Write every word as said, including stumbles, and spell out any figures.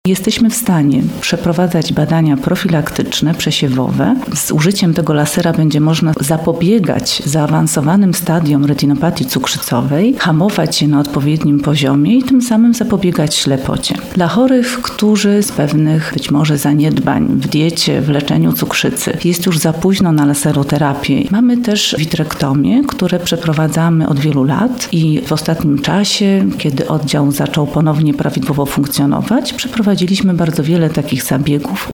Jesteśmy w stanie przeprowadzać badania profilaktyczne, przesiewowe. Z użyciem tego lasera będzie można zapobiegać zaawansowanym stadiom retinopatii cukrzycowej, hamować je na odpowiednim poziomie i tym samym zapobiegać ślepocie. Dla chorych, którzy z pewnych być może zaniedbań w diecie, w leczeniu cukrzycy jest już za późno na laseroterapię. Mamy też witrektomię, które przeprowadzamy od wielu lat i w ostatnim czasie, kiedy oddział zaczął ponownie prawidłowo funkcjonować, przeprowadziliśmy bardzo wiele takich zabiegów.